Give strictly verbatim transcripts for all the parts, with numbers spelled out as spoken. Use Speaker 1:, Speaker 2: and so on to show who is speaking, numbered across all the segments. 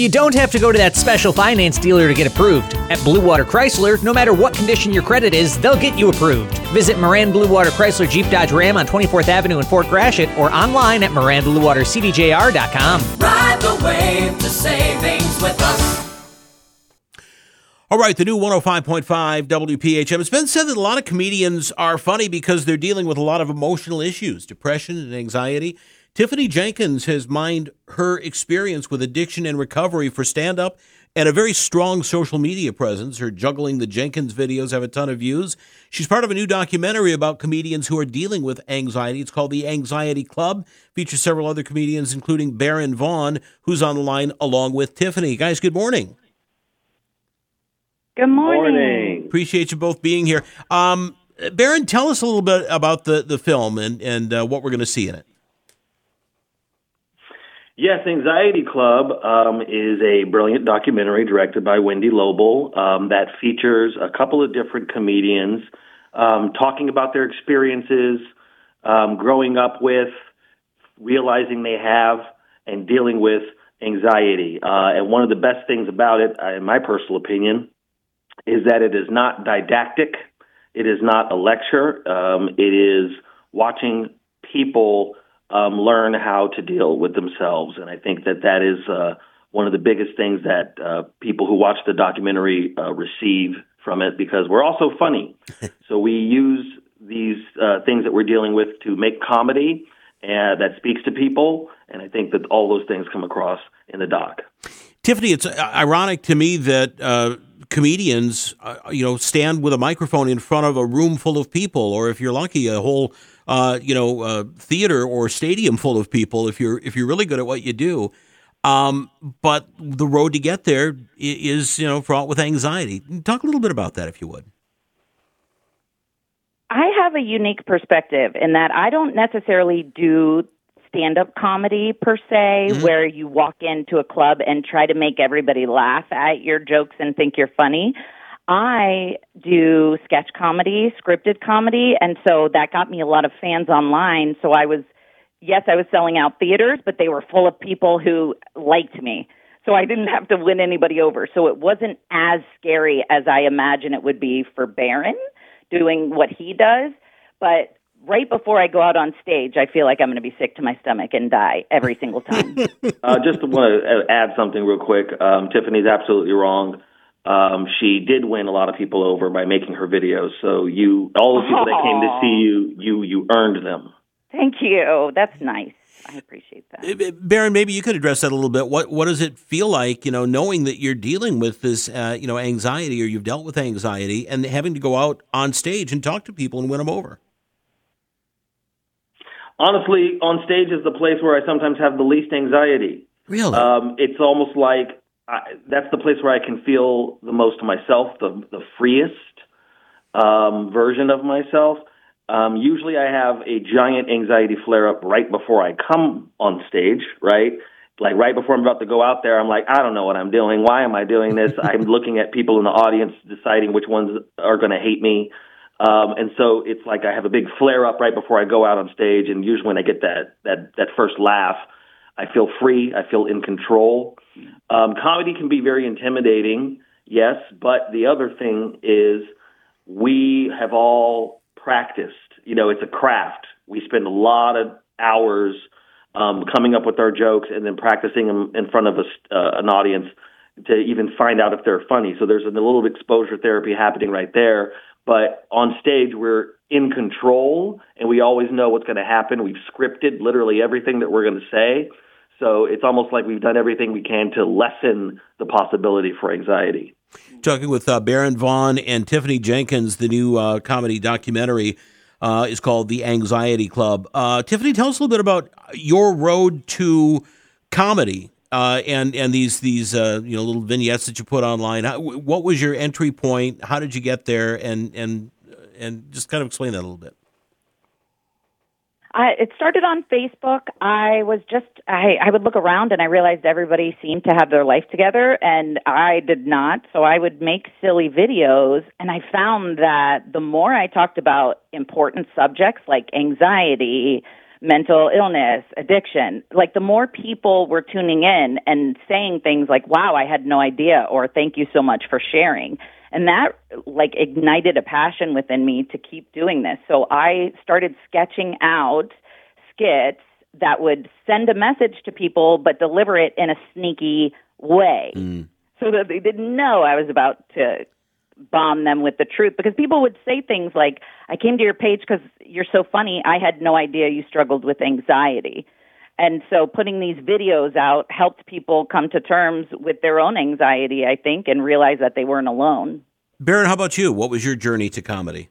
Speaker 1: You don't have to go to that special finance dealer to get approved. At Blue Water Chrysler, no matter what condition your credit is, they'll get you approved. Visit Moran Blue Water Chrysler Jeep Dodge Ram on twenty-fourth Avenue in Fort Gratiot or online at moran blue water c d j r dot com.
Speaker 2: Ride the wave to savings with us.
Speaker 3: All right, the new one oh five point five W P H M. It's been said that a lot of comedians are funny because they're dealing with a lot of emotional issues, depression and anxiety. Tiffany Jenkins has mined her experience with addiction and recovery for stand-up and a very strong social media presence. Her Juggling the Jenkins videos have a ton of views. She's part of a new documentary about comedians who are dealing with anxiety. It's called The Anxiety Club. Features several other comedians, including Baron Vaughn, who's on the line along with Tiffany. Guys, good morning.
Speaker 4: Good morning.
Speaker 5: Morning.
Speaker 3: Appreciate you both being here. Um, Baron, tell us a little bit about the, the film and, and uh, what we're going to see in it.
Speaker 5: Yes, Anxiety Club um, is a brilliant documentary directed by Wendy Lobel um, that features a couple of different comedians um, talking about their experiences, um, growing up with, realizing they have, and dealing with anxiety. Uh, and one of the best things about it, in my personal opinion, is that it is not didactic. It is not a lecture. Um, it is watching people Um, learn how to deal with themselves. And I think that that is uh, one of the biggest things that uh, people who watch the documentary uh, receive from it, because we're also funny. So we use these uh, things that we're dealing with to make comedy uh, that speaks to people. And I think that all those things come across in the doc.
Speaker 3: Tiffany, it's ironic to me that uh, comedians, uh, you know, stand with a microphone in front of a room full of people, or if you're lucky, a whole Uh, you know, uh, theater or stadium full of people if you're if you're really good at what you do. Um, but the road to get there is, you know, fraught with anxiety. Talk a little bit about that, if you would.
Speaker 4: I have a unique perspective in that I don't necessarily do stand-up comedy per se, mm-hmm. where you walk into a club and try to make everybody laugh at your jokes and think you're funny. I do sketch comedy, scripted comedy, and so that got me a lot of fans online. So I was, yes, I was selling out theaters, but they were full of people who liked me. So I didn't have to win anybody over. So it wasn't as scary as I imagine it would be for Baron doing what he does. But right before I go out on stage, I feel like I'm going to be sick to my stomach and die every single time.
Speaker 5: uh, just want to add something real quick. Um, Tiffany's absolutely wrong. Um, she did win a lot of people over by making her videos. So you, all the people Aww. that came to see you, you, you earned them.
Speaker 4: Thank you. That's nice. I appreciate that.
Speaker 3: Baron, maybe you could address that a little bit. What, what does it feel like, you know, knowing that you're dealing with this, uh, you know, anxiety, or you've dealt with anxiety, and having to go out on stage and talk to people and win them over?
Speaker 5: Honestly, on stage is the place where I sometimes have the least anxiety.
Speaker 3: Really?
Speaker 5: Um, it's almost like, I, that's the place where I can feel the most myself, the the freest um, version of myself. Um, usually I have a giant anxiety flare-up right before I come on stage, right? Like right before I'm about to go out there, I'm like, I don't know what I'm doing. Why am I doing this? I'm looking at people in the audience, deciding which ones are going to hate me. Um, and so it's like I have a big flare-up right before I go out on stage, and usually when I get that that that first laugh, I feel free, I feel in control. Um, comedy can be very intimidating, yes, but the other thing is we have all practiced. You know, it's a craft. We spend a lot of hours um, coming up with our jokes and then practicing them in front of a, uh, an audience to even find out if they're funny. So there's a little exposure therapy happening right there. But on stage, we're in control, and we always know what's going to happen. We've scripted literally everything that we're going to say. So it's almost like we've done everything we can to lessen the possibility for anxiety.
Speaker 3: Talking with uh, Baron Vaughn and Tiffany Jenkins, the new uh, comedy documentary uh, is called The Anxiety Club. Uh, Tiffany, tell us a little bit about your road to comedy uh, and and these these uh, you know little vignettes that you put online. How, what was your entry point? How did you get there? And and and just kind of explain that a little bit.
Speaker 4: I, it started on Facebook. I was just, I, I would look around and I realized everybody seemed to have their life together and I did not. So I would make silly videos, and I found that the more I talked about important subjects like anxiety, mental illness, addiction. Like the more people were tuning in and saying things like, wow, I had no idea, or thank you so much for sharing. And that like ignited a passion within me to keep doing this. So I started sketching out skits that would send a message to people, but deliver it in a sneaky way mm. so that they didn't know I was about to bomb them with the truth, because people would say things like, I came to your page because you're so funny. I had no idea you struggled with anxiety. And so putting these videos out helped people come to terms with their own anxiety, I think, and realize that they weren't alone.
Speaker 3: Baron, how about you? What was your journey to comedy?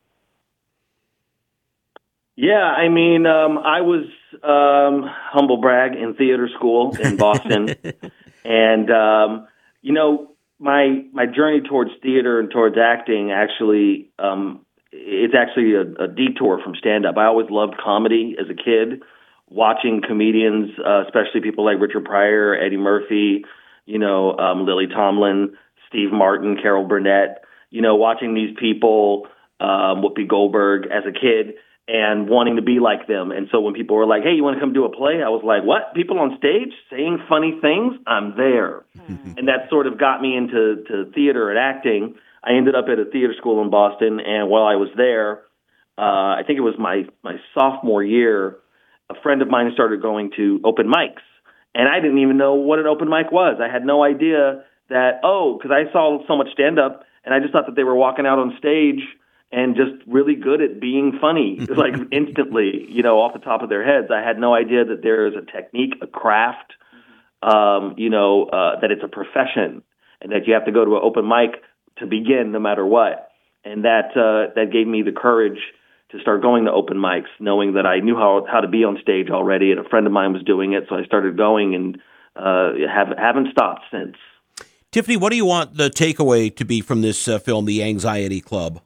Speaker 5: Yeah, I mean, um, I was, um, humble brag, in theater school in Boston. and, um, you know, My my journey towards theater and towards acting actually, um, it's actually a, a detour from stand-up. I always loved comedy as a kid, watching comedians, uh, especially people like Richard Pryor, Eddie Murphy, you know, um, Lily Tomlin, Steve Martin, Carol Burnett, you know, watching these people, um, Whoopi Goldberg as a kid, and wanting to be like them. And so when people were like, hey, you want to come do a play? I was like, what? People on stage saying funny things? I'm there. Mm-hmm. And that sort of got me into to theater and acting. I ended up at a theater school in Boston, and while I was there, uh, I think it was my, my sophomore year, a friend of mine started going to open mics. And I didn't even know what an open mic was. I had no idea that, oh, because I saw so much stand-up, and I just thought that they were walking out on stage and just really good at being funny, like instantly, you know, off the top of their heads. I had no idea that there is a technique, a craft, um, you know, uh, that it's a profession, and that you have to go to an open mic to begin no matter what. And that uh, that gave me the courage to start going to open mics, knowing that I knew how, how to be on stage already, and a friend of mine was doing it, so I started going and uh, have, haven't stopped since.
Speaker 3: Tiffany, what do you want the takeaway to be from this uh, film, The Anxiety Club?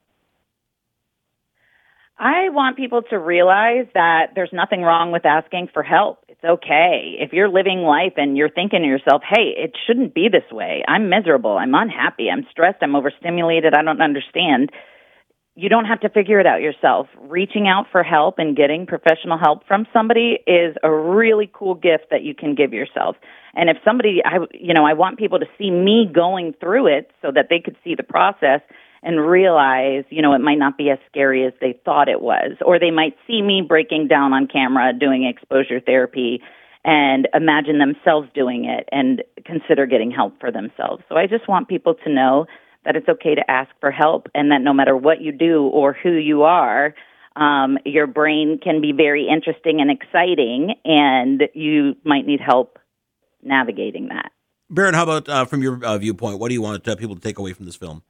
Speaker 4: I want people to realize that there's nothing wrong with asking for help. It's okay. If you're living life and you're thinking to yourself, hey, it shouldn't be this way. I'm miserable. I'm unhappy. I'm stressed. I'm overstimulated. I don't understand. You don't have to figure it out yourself. Reaching out for help and getting professional help from somebody is a really cool gift that you can give yourself. And if somebody, I, you know, I want people to see me going through it so that they could see the process and realize, you know, it might not be as scary as they thought it was. Or they might see me breaking down on camera doing exposure therapy and imagine themselves doing it and consider getting help for themselves. So I just want people to know that it's okay to ask for help, and that no matter what you do or who you are, um, your brain can be very interesting and exciting, and you might need help navigating that.
Speaker 3: Baron, how about uh, from your uh, viewpoint, what do you want uh, people to take away from this film?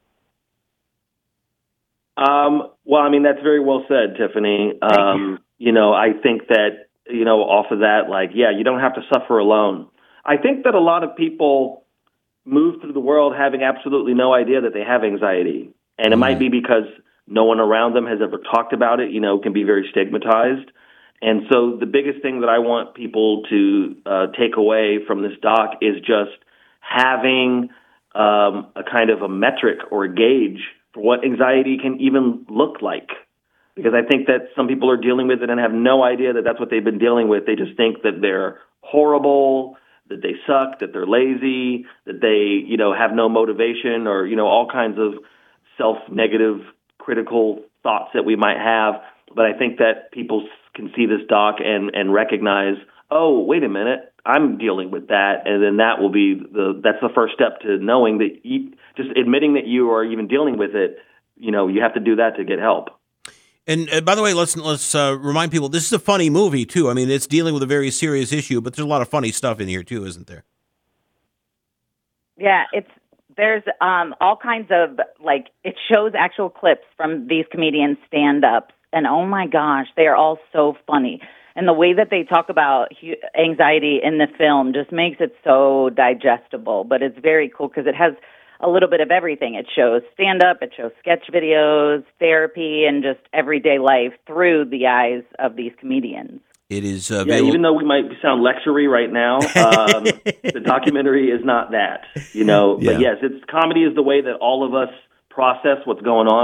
Speaker 5: Um, well, I mean, that's very well said, Tiffany. Um, you. you know, I think that, you know, off of that, like, yeah, you don't have to suffer alone. I think that a lot of people move through the world having absolutely no idea that they have anxiety. And it mm-hmm. might be because no one around them has ever talked about it, you know, can be very stigmatized. And so the biggest thing that I want people to uh, take away from this doc is just having um, a kind of a metric or a gauge for what anxiety can even look like. Because I think that some people are dealing with it and have no idea that that's what they've been dealing with. They just think that they're horrible, that they suck, that they're lazy, that they, you know, have no motivation, or, you know, all kinds of self-negative, critical thoughts that we might have. But I think that people can see this doc and, and recognize, oh, wait a minute, I'm dealing with that. And then that will be the, that's the first step to knowing that you, just admitting that you are even dealing with it, you know, you have to do that to get help.
Speaker 3: And uh, by the way, let's let's uh, remind people, this is a funny movie, too. I mean, it's dealing with a very serious issue, but there's a lot of funny stuff in here, too, isn't there?
Speaker 4: Yeah, it's there's um, all kinds of, like, it shows actual clips from these comedians' stand-ups, and oh my gosh, they are all so funny. And the way that they talk about anxiety in the film just makes it so digestible, but it's very cool because it has a little bit of everything. It shows stand-up, it shows sketch videos, therapy, and just everyday life through the eyes of these comedians.
Speaker 3: It is uh,
Speaker 5: yeah, even though we might sound lectury right now, um, the documentary is not that, you know.
Speaker 3: Yeah.
Speaker 5: But yes, it's comedy is the way that all of us process what's going on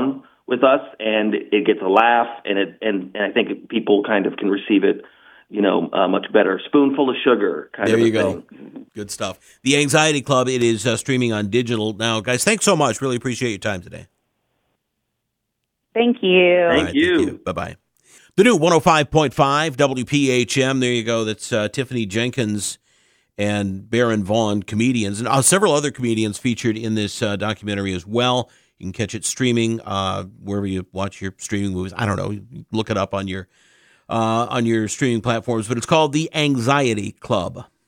Speaker 5: with us, and it gets a laugh, and it and, and I think people kind of can receive it, you know, uh, much better. Spoonful of sugar kind
Speaker 3: there
Speaker 5: of a
Speaker 3: you go.
Speaker 5: thing.
Speaker 3: Good stuff. The Anxiety Club, it is uh, streaming on digital now. Guys, thanks so much. Really appreciate your time today.
Speaker 4: Thank you.
Speaker 5: Thank
Speaker 3: right,
Speaker 5: you.
Speaker 3: Thank you. Bye-bye. The new one oh five point five W P H M. There you go. That's uh, Tiffany Jenkins and Baron Vaughn, comedians, and uh, several other comedians featured in this uh, documentary as well. You can catch it streaming uh, wherever you watch your streaming movies. I don't know. Look it up on your uh, on your streaming platforms. But it's called The Anxiety Club.